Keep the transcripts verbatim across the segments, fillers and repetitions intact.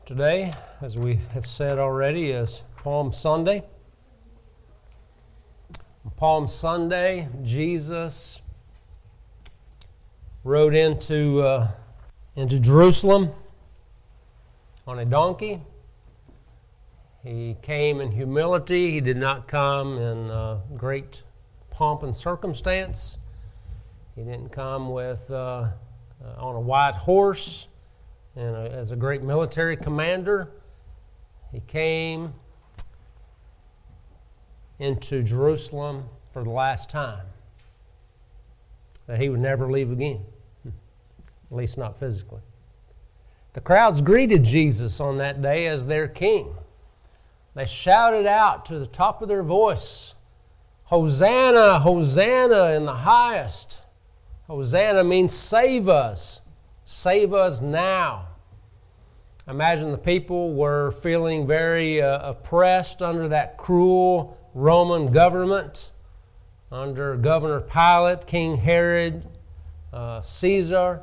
Today, as we have said already, is Palm Sunday. On Palm Sunday, Jesus rode into, uh, into Jerusalem on a donkey. He came in humility. He did not come in uh, great pomp and circumstance. He didn't come with uh, uh, on a white horse and a, as a great military commander. He came into Jerusalem for the last time, that he would never leave again, at least not physically. The crowds greeted Jesus on that day as their king. They shouted out to the top of their voice, "Hosanna, Hosanna in the highest." Hosanna means save us. Save us now. Imagine the people were feeling very uh, oppressed under that cruel Roman government, under Governor Pilate, King Herod, uh, Caesar.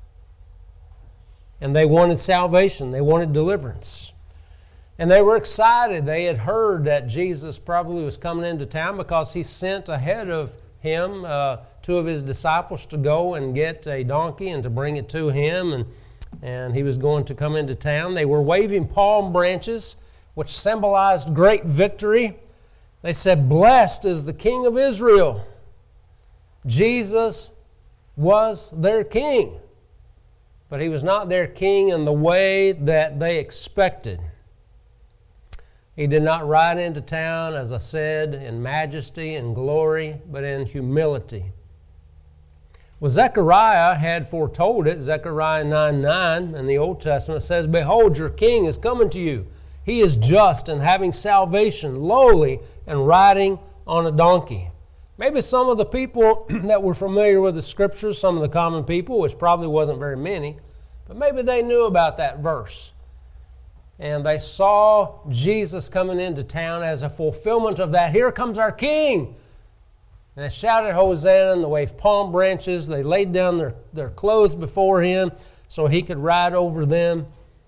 And they wanted salvation. They wanted deliverance. And they were excited. They had heard that Jesus probably was coming into town because he sent ahead of him uh, two of his disciples to go and get a donkey and to bring it to him, and, and he was going to come into town. They were waving palm branches, which symbolized great victory. They said, "Blessed is the King of Israel." Jesus was their king, but he was not their king in the way that they expected. He did not ride into town, as I said, in majesty and glory, but in humility. Well, Zechariah had foretold it. Zechariah nine nine in the Old Testament says, "Behold, your king is coming to you. He is just and having salvation, lowly and riding on a donkey." Maybe some of the people that were familiar with the Scriptures, some of the common people, which probably wasn't very many, but maybe they knew about that verse. And they saw Jesus coming into town as a fulfillment of that. Here comes our king. And they shouted Hosanna, and they waved palm branches. They laid down their, their clothes before him so he could ride over them.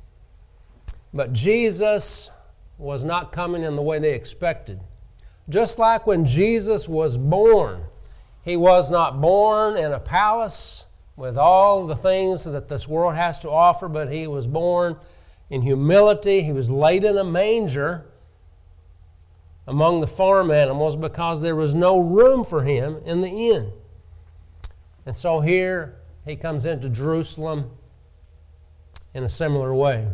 But Jesus was not coming in the way they expected. Just like when Jesus was born, he was not born in a palace with all the things that this world has to offer, but he was born in humility. He was laid in a manger among the farm animals because there was no room for him in the inn. And so here he comes into Jerusalem in a similar way.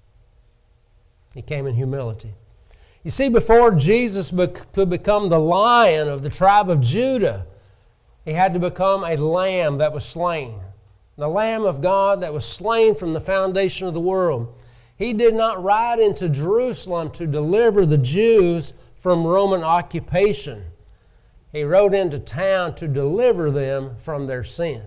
He came in humility. You see, before Jesus could become the Lion of the tribe of Judah, he had to become a lamb that was slain. The Lamb of God that was slain from the foundation of the world. He did not ride into Jerusalem to deliver the Jews from Roman occupation. He rode into town to deliver them from their sin.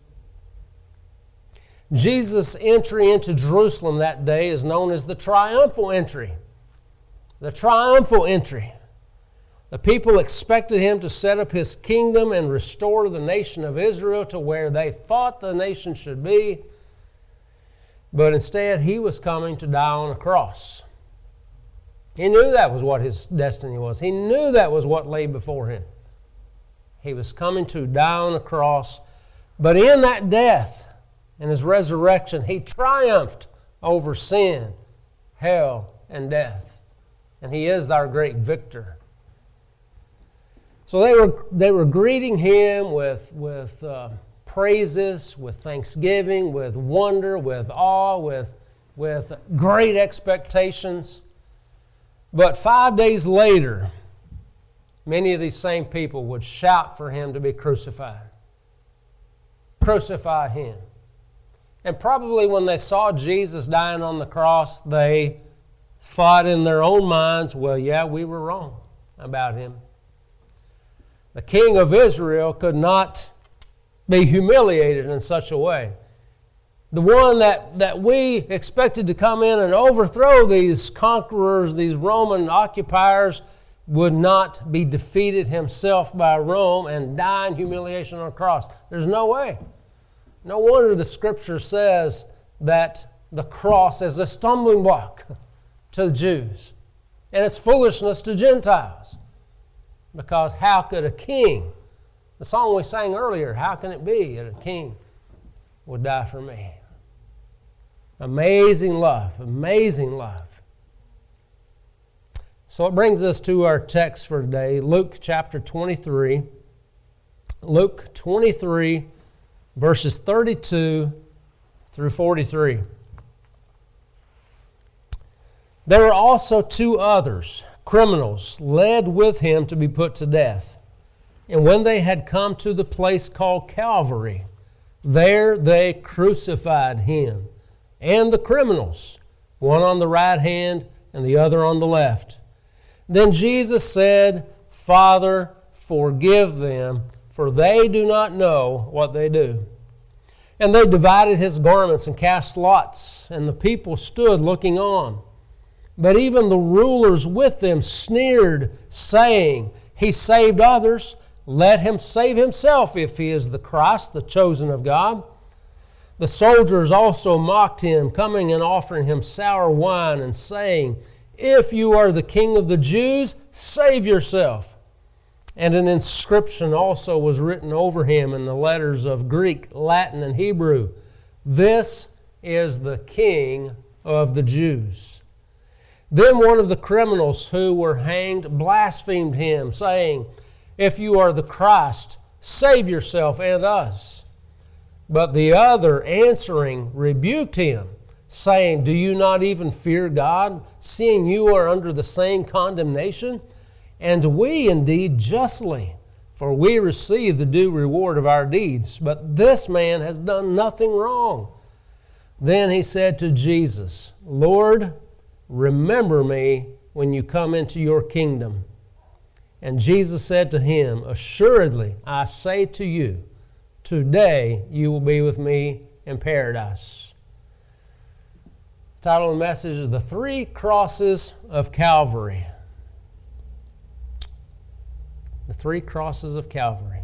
Jesus' entry into Jerusalem that day is known as the triumphal entry. The triumphal entry. The people expected him to set up his kingdom and restore the nation of Israel to where they thought the nation should be. But instead, he was coming to die on a cross. He knew that was what his destiny was. He knew that was what lay before him. He was coming to die on a cross. But in that death and his resurrection, he triumphed over sin, hell, and death. And he is our great victor. So they were they were greeting him with with uh, praises, with thanksgiving, with wonder, with awe, with with great expectations. But five days later, many of these same people would shout for him to be crucified. Crucify him. And probably when they saw Jesus dying on the cross, they thought in their own minds, well, yeah, we were wrong about him. The King of Israel could not be humiliated in such a way. The one that, that we expected to come in and overthrow these conquerors, these Roman occupiers, would not be defeated himself by Rome and die in humiliation on a cross. There's no way. No wonder the Scripture says that the cross as a stumbling block to the Jews, and it's foolishness to Gentiles. Because how could a king, the song we sang earlier, how can it be that a king would die for me? Amazing love, amazing love. So it brings us to our text for today, Luke chapter twenty-three. Luke twenty-three, verses thirty-two through forty-three. There were also two others, criminals, led with him to be put to death. And when they had come to the place called Calvary, there they crucified him and the criminals, one on the right hand and the other on the left. Then Jesus said, Father, forgive them, for they do not know what they do. And they divided his garments and cast lots, and the people stood looking on. But even the rulers with them sneered, saying, He saved others, let him save himself if he is the Christ, the chosen of God. The soldiers also mocked him, coming and offering him sour wine, and saying, If you are the King of the Jews, save yourself. And an inscription also was written over him in the letters of Greek, Latin, and Hebrew. This is the King of the Jews. Then one of the criminals who were hanged blasphemed him, saying, If you are the Christ, save yourself and us. But the other, answering, rebuked him, saying, Do you not even fear God, seeing you are under the same condemnation? And we indeed justly, for we receive the due reward of our deeds. But this man has done nothing wrong. Then he said to Jesus, Lord, remember me when you come into your kingdom. And Jesus said to him, Assuredly, I say to you, today you will be with me in paradise. The title of the message is The Three Crosses of Calvary. The Three Crosses of Calvary.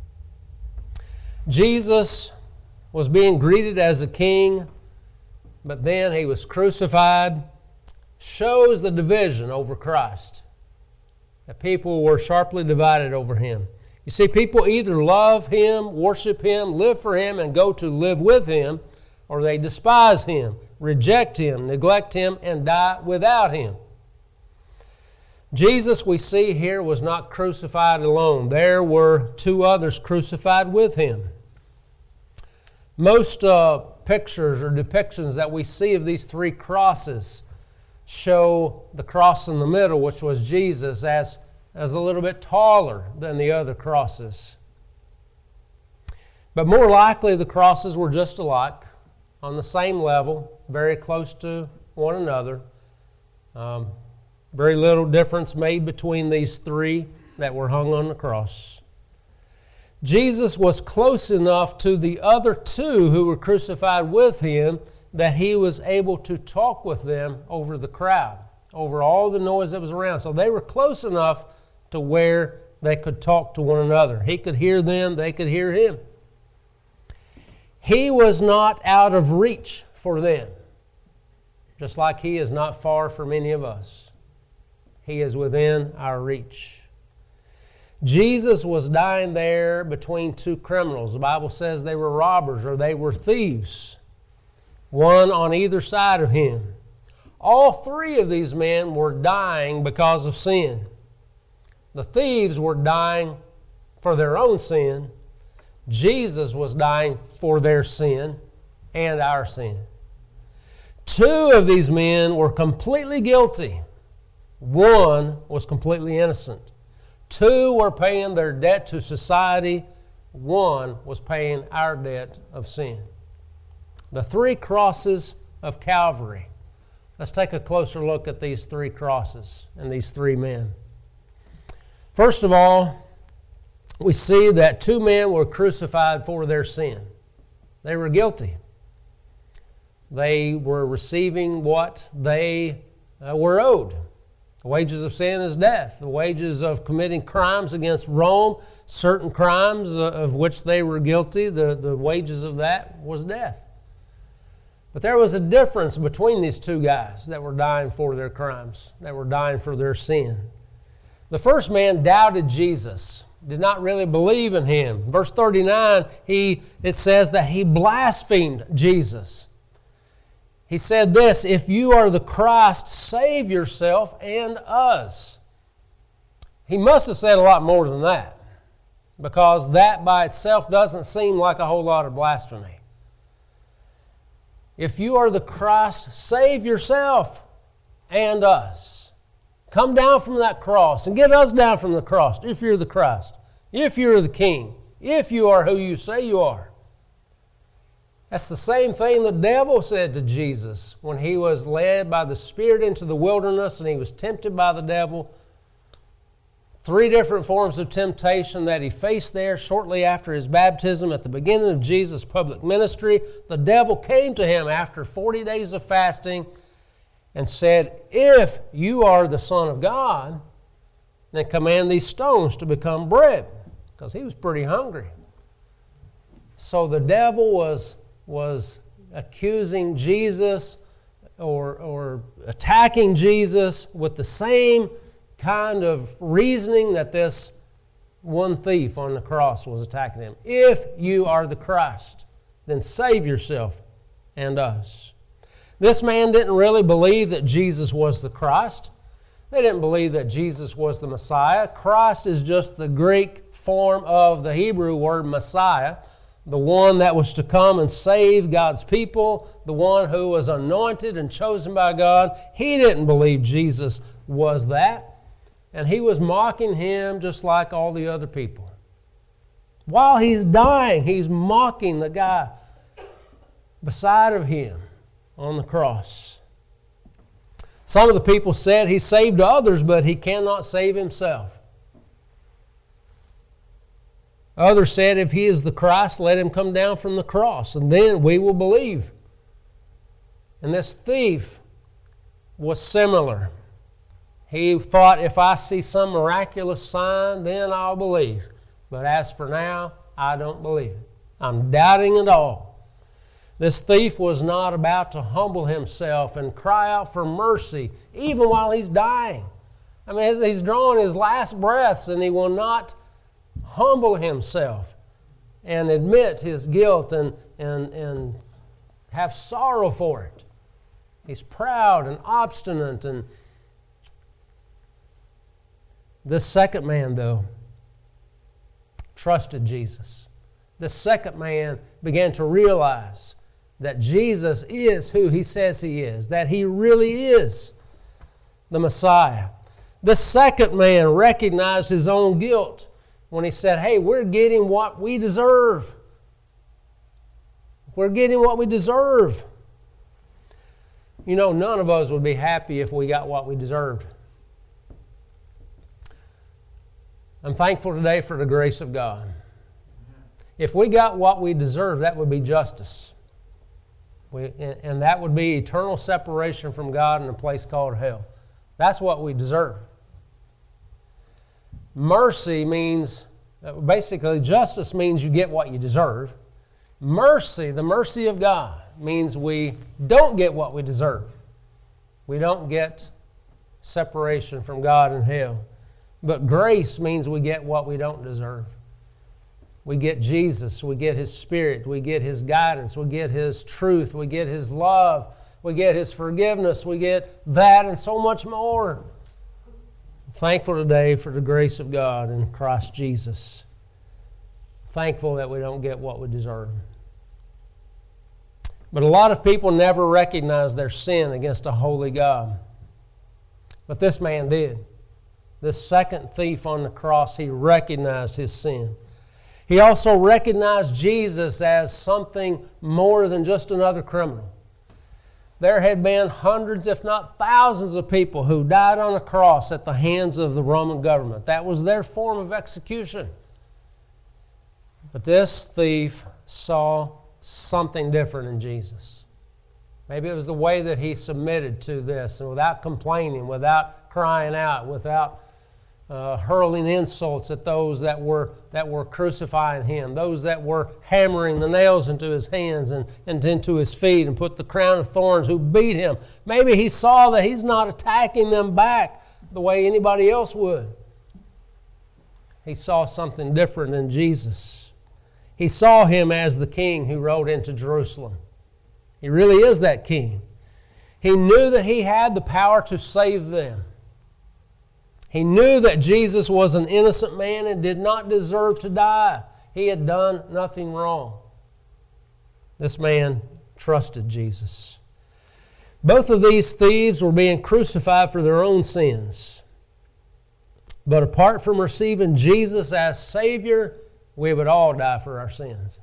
Jesus was being greeted as a king, but then he was crucified. Shows the division over Christ. That people were sharply divided over him. You see, people either love him, worship him, live for him, and go to live with him, or they despise him, reject him, neglect him, and die without him. Jesus, we see here, was not crucified alone. There were two others crucified with him. Most uh, pictures or depictions that we see of these three crosses show the cross in the middle, which was Jesus, as, as a little bit taller than the other crosses. But more likely the crosses were just alike, on the same level, very close to one another. Um, very little difference made between these three that were hung on the cross. Jesus was close enough to the other two who were crucified with him that he was able to talk with them over the crowd, over all the noise that was around. So they were close enough to where they could talk to one another. He could hear them, they could hear him. He was not out of reach for them, just like he is not far from any of us. He is within our reach. Jesus was dying there between two criminals. The Bible says they were robbers or they were thieves, one on either side of him. All three of these men were dying because of sin. The thieves were dying for their own sin. Jesus was dying for their sin and our sin. Two of these men were completely guilty. One was completely innocent. Two were paying their debt to society. One was paying our debt of sin. The three crosses of Calvary. Let's take a closer look at these three crosses and these three men. First of all, we see that two men were crucified for their sin. They were guilty. They were receiving what they uh, were owed. The wages of sin is death. The wages of committing crimes against Rome, certain crimes of which they were guilty, the, the wages of that was death. But there was a difference between these two guys that were dying for their crimes, that were dying for their sin. The first man doubted Jesus, did not really believe in him. Verse thirty-nine, he, it says that he blasphemed Jesus. He said this, "If you are the Christ, save yourself and us." He must have said a lot more than that, because that by itself doesn't seem like a whole lot of blasphemy. If you are the Christ, save yourself and us. Come down from that cross and get us down from the cross if you're the Christ, if you're the King, if you are who you say you are. That's the same thing the devil said to Jesus when he was led by the Spirit into the wilderness and he was tempted by the devil. Three different forms of temptation that he faced there shortly after his baptism at the beginning of Jesus' public ministry. The devil came to him after forty days of fasting and said, "If you are the Son of God, then command these stones to become bread," because he was pretty hungry. So the devil was, was accusing Jesus or, or attacking Jesus with the same kind of reasoning that this one thief on the cross was attacking him. If you are the Christ, then save yourself and us. This man didn't really believe that Jesus was the Christ. They didn't believe that Jesus was the Messiah. Christ is just the Greek form of the Hebrew word Messiah, the one that was to come and save God's people, the one who was anointed and chosen by God. He didn't believe Jesus was that. And he was mocking him just like all the other people. While he's dying, he's mocking the guy beside of him on the cross. Some of the people said he saved others, but he cannot save himself. Others said if he is the Christ, let him come down from the cross, and then we will believe. And this thief was similar. He thought, if I see some miraculous sign, then I'll believe. But as for now, I don't believe it. I'm doubting it all. This thief was not about to humble himself and cry out for mercy, even while he's dying. I mean, he's drawing his last breaths, and he will not humble himself and admit his guilt and, and, and have sorrow for it. He's proud and obstinate. And this second man, though, trusted Jesus. The second man began to realize that Jesus is who he says he is, that he really is the Messiah. The second man recognized his own guilt when he said, "Hey, we're getting what we deserve. We're getting what we deserve." You know, none of us would be happy if we got what we deserved. I'm thankful today for the grace of God. If we got what we deserve, that would be justice. We, and that would be eternal separation from God in a place called hell. That's what we deserve. Mercy means, basically justice means you get what you deserve. Mercy, the mercy of God, means we don't get what we deserve. We don't get separation from God in hell. But grace means we get what we don't deserve. We get Jesus, we get His Spirit, we get His guidance, we get His truth, we get His love, we get His forgiveness, we get that and so much more. I'm thankful today for the grace of God in Christ Jesus. Thankful that we don't get what we deserve. But a lot of people never recognize their sin against a holy God. But this man did. This second thief on the cross, he recognized his sin. He also recognized Jesus as something more than just another criminal. There had been hundreds, if not thousands, of people who died on a cross at the hands of the Roman government. That was their form of execution. But this thief saw something different in Jesus. Maybe it was the way that he submitted to this, and without complaining, without crying out, without uh, hurling insults at those that were that were crucifying him, those that were hammering the nails into his hands and, and into his feet and put the crown of thorns, who beat him. Maybe he saw that he's not attacking them back the way anybody else would. He saw something different in Jesus. He saw him as the king who rode into Jerusalem. He really is that king. He knew that he had the power to save them. He knew that Jesus was an innocent man and did not deserve to die. He had done nothing wrong. This man trusted Jesus. Both of these thieves were being crucified for their own sins. But apart from receiving Jesus as Savior, we would all die for our sins.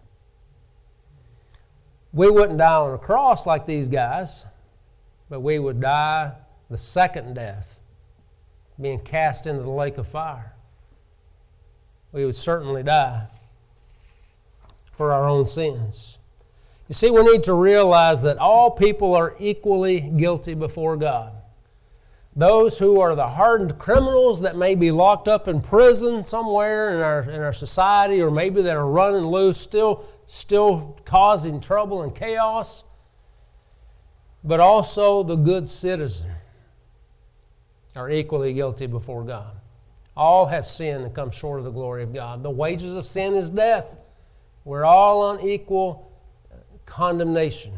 We wouldn't die on a cross like these guys, but we would die the second death, being cast into the lake of fire. We would certainly die for our own sins. You see, we need to realize that all people are equally guilty before God. Those who are the hardened criminals that may be locked up in prison somewhere in our in our society, or maybe that are running loose, still, still causing trouble and chaos, but also the good citizen are equally guilty before God. All have sinned and come short of the glory of God. The wages of sin is death. We're all on equal condemnation.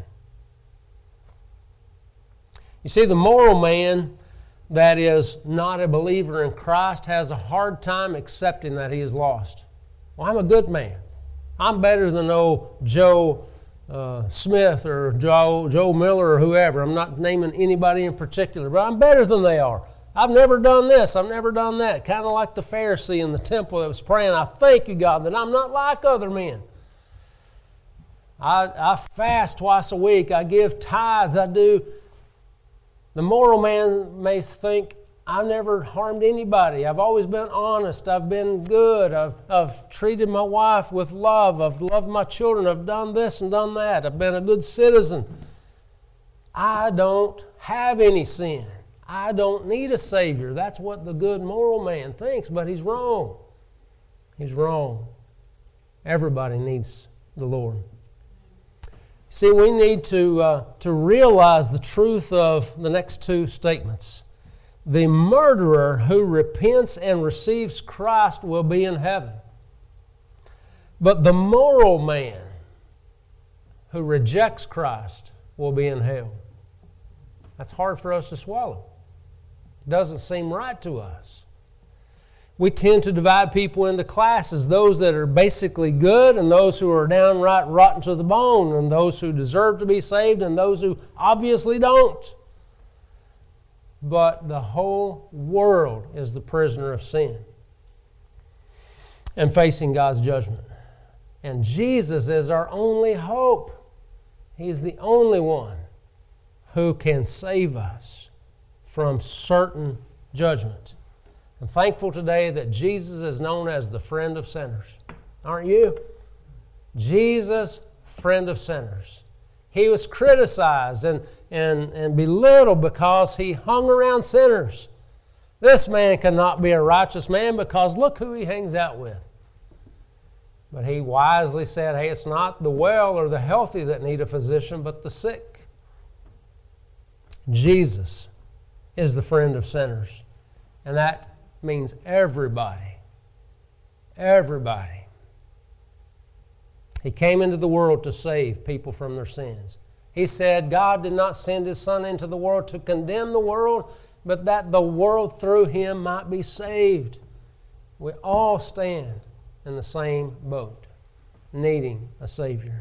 You see, the moral man that is not a believer in Christ has a hard time accepting that he is lost. Well, I'm a good man. I'm better than old Joe uh, Smith or Joe, Joe Miller or whoever. I'm not naming anybody in particular, but I'm better than they are. I've never done this. I've never done that. Kind of like the Pharisee in the temple that was praying, I thank you, God, that I'm not like other men. I, I fast twice a week. I give tithes. I do. The moral man may think, I've never harmed anybody. I've always been honest. I've been good. I've, I've treated my wife with love. I've loved my children. I've done this and done that. I've been a good citizen. I don't have any sin. I don't need a Savior. That's what the good moral man thinks, but he's wrong. He's wrong. Everybody needs the Lord. See, we need to, uh, to realize the truth of the next two statements. The murderer who repents and receives Christ will be in heaven. But the moral man who rejects Christ will be in hell. That's hard for us to swallow. It doesn't seem right to us. We tend to divide people into classes, those that are basically good and those who are downright rotten to the bone, and those who deserve to be saved and those who obviously don't. But the whole world is the prisoner of sin and facing God's judgment. And Jesus is our only hope. He's the only one who can save us from certain judgment. I'm thankful today that Jesus is known as the friend of sinners. Aren't you? Jesus, friend of sinners. He was criticized and, and, and belittled because he hung around sinners. This man cannot be a righteous man because look who he hangs out with. But he wisely said, hey, it's not the well or the healthy that need a physician, but the sick. Jesus is the friend of sinners. And that means everybody. Everybody. He came into the world to save people from their sins. He said God did not send His Son into the world to condemn the world, but that the world through Him might be saved. We all stand in the same boat, needing a Savior.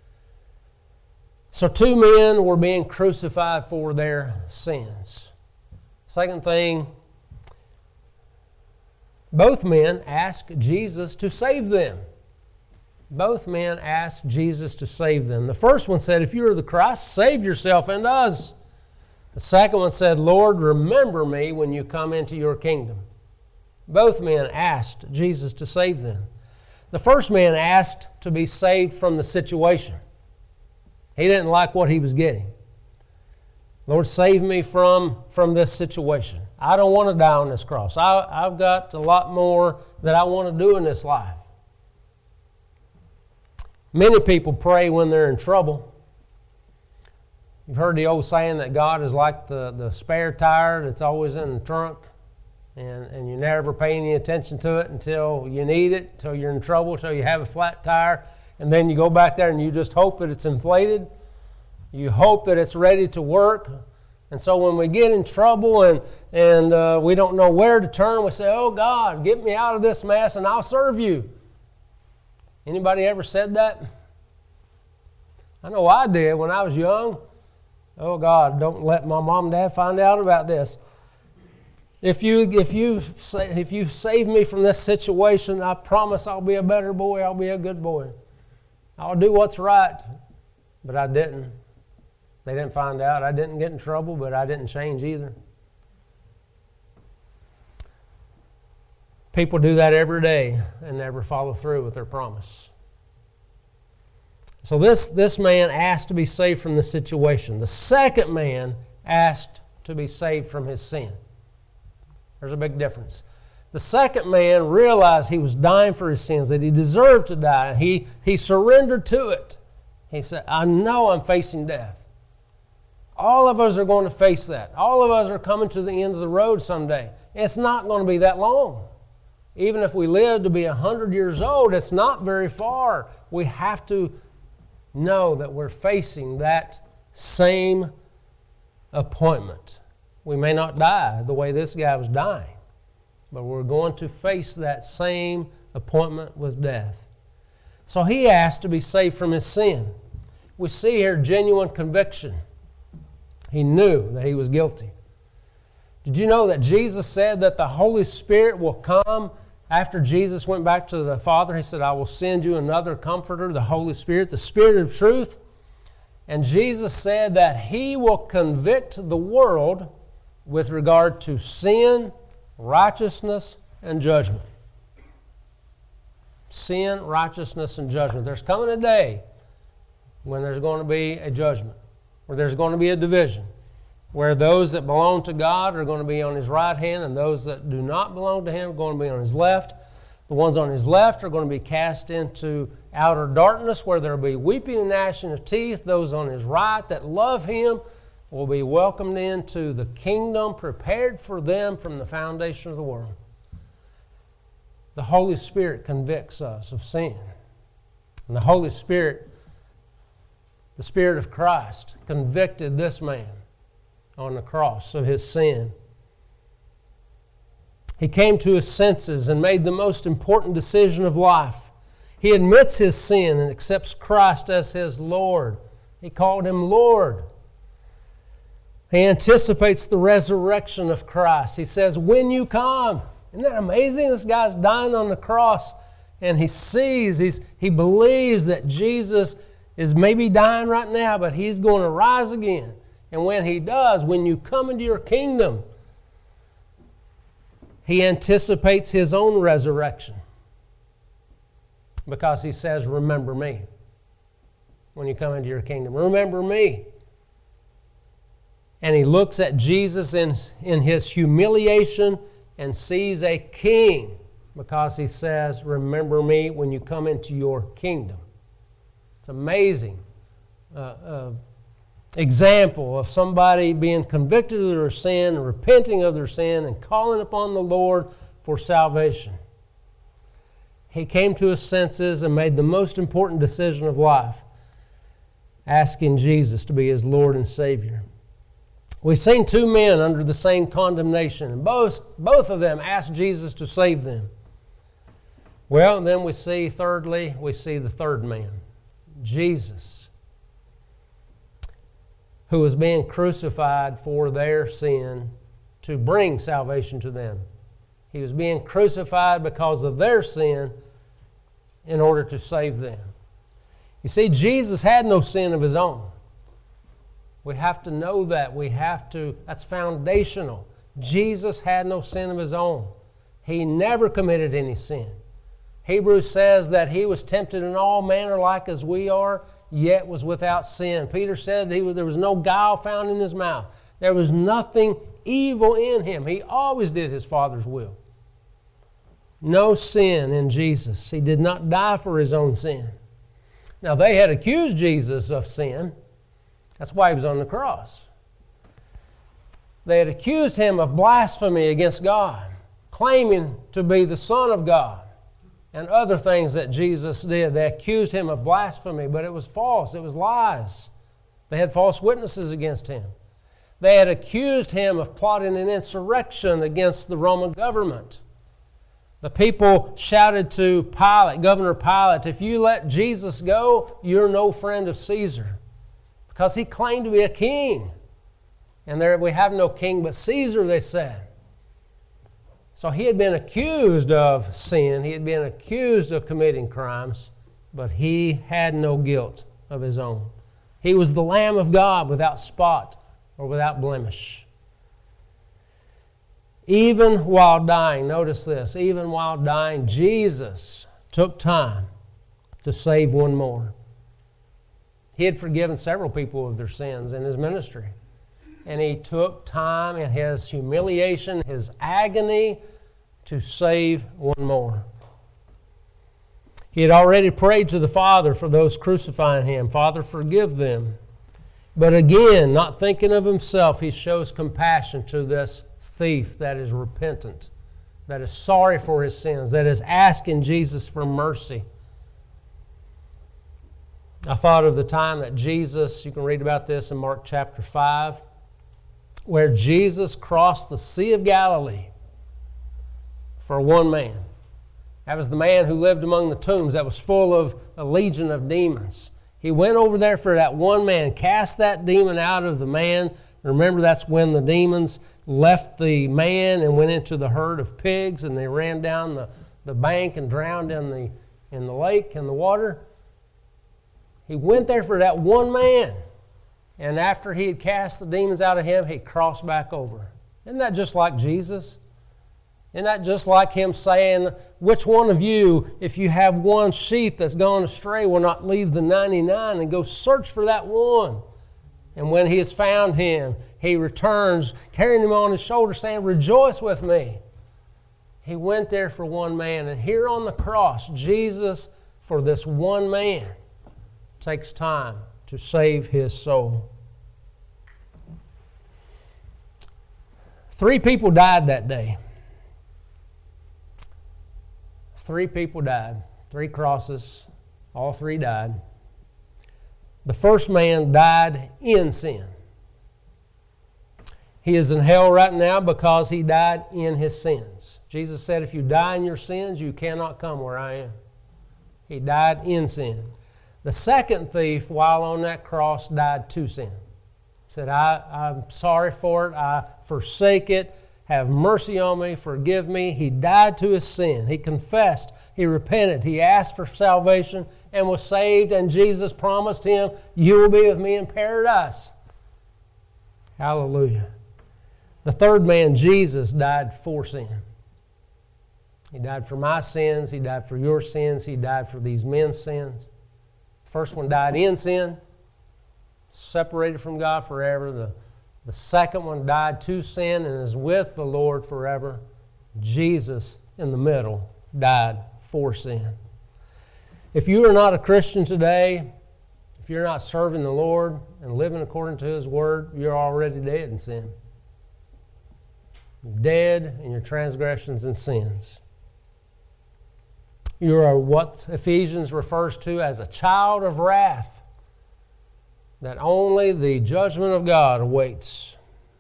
So two men were being crucified for their sins. Second thing, both men asked Jesus to save them. Both men asked Jesus to save them. The first one said, if you are the Christ, save yourself and us. The second one said, Lord, remember me when you come into your kingdom. Both men asked Jesus to save them. The first man asked to be saved from the situation. He didn't like what he was getting. Lord, save me from, from this situation. I don't want to die on this cross. I, I've got a lot more that I want to do in this life. Many people pray when they're in trouble. You've heard the old saying that God is like the, the spare tire that's always in the trunk, and, and you never pay any attention to it until you need it, until you're in trouble, until you have a flat tire, and then you go back there and you just hope that it's inflated. You hope that it's ready to work. And so when we get in trouble and, and uh, we don't know where to turn, we say, oh God, get me out of this mess and I'll serve you. Anybody ever said that? I know I did when I was young. Oh God, don't let my mom and dad find out about this. If you, if you, if you save me from this situation, I promise I'll be a better boy, I'll be a good boy. I'll do what's right. But I didn't. They didn't find out. I didn't get in trouble, but I didn't change either. People do that every day and never follow through with their promise. So this, this man asked to be saved from the situation. The second man asked to be saved from his sin. There's a big difference. The second man realized he was dying for his sins, that he deserved to die. He, he surrendered to it. He said, I know I'm facing death. All of us are going to face that. All of us are coming to the end of the road someday. It's not going to be that long. Even if we live to be one hundred years old, it's not very far. We have to know that we're facing that same appointment. We may not die the way this guy was dying, but we're going to face that same appointment with death. So he asked to be saved from his sin. We see here genuine conviction. He knew that he was guilty. Did you know that Jesus said that the Holy Spirit will come after Jesus went back to the Father? He said, I will send you another comforter, the Holy Spirit, the Spirit of truth. And Jesus said that He will convict the world with regard to sin, righteousness, and judgment. Sin, righteousness, and judgment. There's coming a day when there's going to be a judgment, where there's going to be a division, where those that belong to God are going to be on His right hand and those that do not belong to Him are going to be on His left. The ones on His left are going to be cast into outer darkness where there will be weeping and gnashing of teeth. Those on His right that love Him will be welcomed into the kingdom prepared for them from the foundation of the world. The Holy Spirit convicts us of sin. And the Holy Spirit, the Spirit of Christ, convicted this man on the cross of his sin. He came to his senses and made the most important decision of life. He admits his sin and accepts Christ as his Lord. He called Him Lord. He anticipates the resurrection of Christ. He says, when you come. Isn't that amazing? This guy's dying on the cross, and he sees, he's, he believes that Jesus is maybe dying right now, but He's going to rise again. And when He does, when you come into your kingdom, he anticipates his own resurrection. Because he says, remember me. When you come into your kingdom, remember me. And he looks at Jesus in, in his humiliation and sees a king, because he says, remember me when you come into your kingdom. It's amazing. Uh, uh, example of somebody being convicted of their sin, and repenting of their sin, and calling upon the Lord for salvation. He came to his senses and made the most important decision of life, asking Jesus to be his Lord and Savior. We've seen two men under the same condemnation, and both, both of them asked Jesus to save them. Well, then we see, thirdly, we see the third man, Jesus, who was being crucified for their sin to bring salvation to them. He was being crucified because of their sin in order to save them. You see, Jesus had no sin of His own. We have to know that. We have to, that's foundational. Jesus had no sin of His own. He never committed any sin. Hebrews says that He was tempted in all manner like as we are, yet was without sin. Peter said he was, there was no guile found in His mouth. There was nothing evil in him. He always did his Father's will. No sin in Jesus. He did not die for his own sin. Now, they had accused Jesus of sin. That's why he was on the cross. They had accused him of blasphemy against God, claiming to be the Son of God, and other things that Jesus did. They accused him of blasphemy, but it was false. It was lies. They had false witnesses against him. They had accused him of plotting an insurrection against the Roman government. The people shouted to Pilate, Governor Pilate, if you let Jesus go, you're no friend of Caesar. Because he claimed to be a king. And there we have no king but Caesar, they said. So he had been accused of sin. He had been accused of committing crimes, but he had no guilt of his own. He was the Lamb of God without spot or without blemish. Even while dying, notice this, even while dying, Jesus took time to save one more. He had forgiven several people of their sins in his ministry. And he took time in his humiliation, his agony, to save one more. He had already prayed to the Father for those crucifying him. Father, forgive them. But again, not thinking of himself, he shows compassion to this thief that is repentant, that is sorry for his sins, that is asking Jesus for mercy. I thought of the time that Jesus, you can read about this in Mark chapter five, where Jesus crossed the Sea of Galilee for one man. That was the man who lived among the tombs that was full of a legion of demons. He went over there for that one man, cast that demon out of the man. Remember, that's when the demons left the man and went into the herd of pigs, and they ran down the, the bank and drowned in the, in the lake, in the water. He went there for that one man. And after he had cast the demons out of him, he crossed back over. Isn't that just like Jesus? Isn't that just like him saying, which one of you, if you have one sheep that's gone astray, will not leave the ninety-nine and go search for that one? And when he has found him, he returns, carrying him on his shoulder, saying, rejoice with me. He went there for one man. And here on the cross, Jesus, for this one man, takes time to save his soul. Three people died that day. Three people died. Three crosses. All three died. The first man died in sin. He is in hell right now because he died in his sins. Jesus said, if you die in your sins, you cannot come where I am. He died in sin. The second thief, while on that cross, died to sin. He said, I, I'm sorry for it. I forsake it. Have mercy on me. Forgive me. He died to his sin. He confessed. He repented. He asked for salvation and was saved. And Jesus promised him, you will be with me in paradise. Hallelujah. The third man, Jesus, died for sin. He died for my sins. He died for your sins. He died for these men's sins. The first one died in sin, separated from God forever. The The second one died to sin and is with the Lord forever. Jesus, in the middle, died for sin. If you are not a Christian today, if you're not serving the Lord and living according to His Word, you're already dead in sin. You're dead in your transgressions and sins. You are what Ephesians refers to as a child of wrath, that only the judgment of God awaits.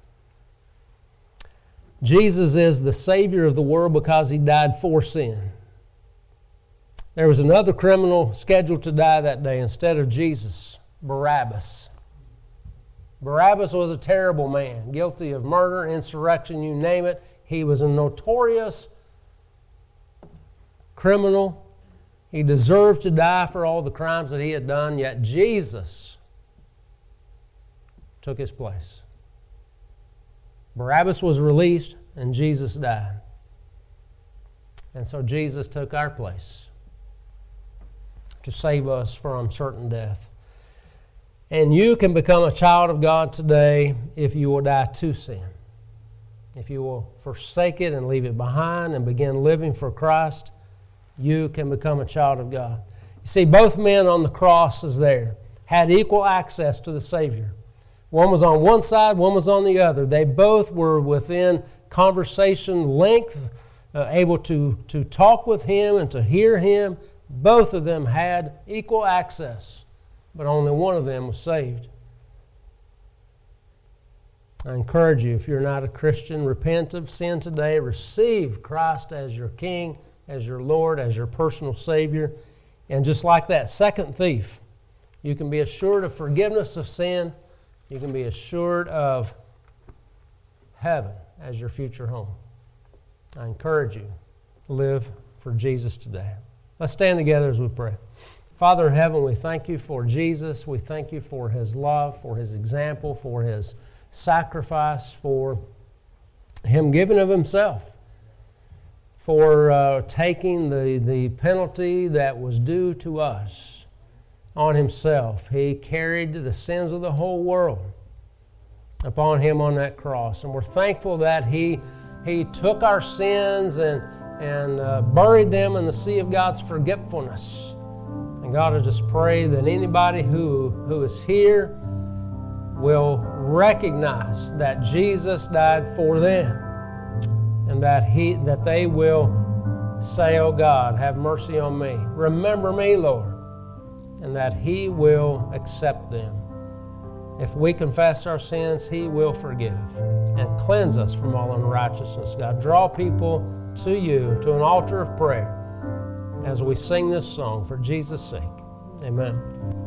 Jesus is the Savior of the world because He died for sin. There was another criminal scheduled to die that day instead of Jesus, Barabbas. Barabbas was a terrible man, guilty of murder, insurrection, you name it. He was a notorious criminal. He deserved to die for all the crimes that he had done, yet Jesus took his place. Barabbas was released and Jesus died. And so Jesus took our place to save us from certain death. And you can become a child of God today if you will die to sin. if you will forsake it and leave it behind and begin living for Christ, you can become a child of God. You see, both men on the cross is there, had equal access to the Savior. One was on one side, one was on the other. They both were within conversation length, uh, able to, to talk with Him and to hear Him. Both of them had equal access, but only one of them was saved. I encourage you, if you're not a Christian, repent of sin today. Receive Christ as your King, as your Lord, as your personal Savior. And just like that second thief, you can be assured of forgiveness of sin. You can be assured of heaven as your future home. I encourage you to live for Jesus today. Let's stand together as we pray. Father in heaven, we thank you for Jesus. We thank you for His love, for His example, for His sacrifice, for Him giving of Himself, for uh, taking the, the penalty that was due to us on Himself. He carried the sins of the whole world upon Him on that cross. And we're thankful that He, he took our sins and, and uh, buried them in the sea of God's forgetfulness. And God, I just pray that anybody who, who is here will recognize that Jesus died for them, and that he that they will say, "Oh God, have mercy on me. Remember me, Lord," and that He will accept them. If we confess our sins, He will forgive and cleanse us from all unrighteousness. God, draw people to you, to an altar of prayer, as we sing this song for Jesus' sake. Amen.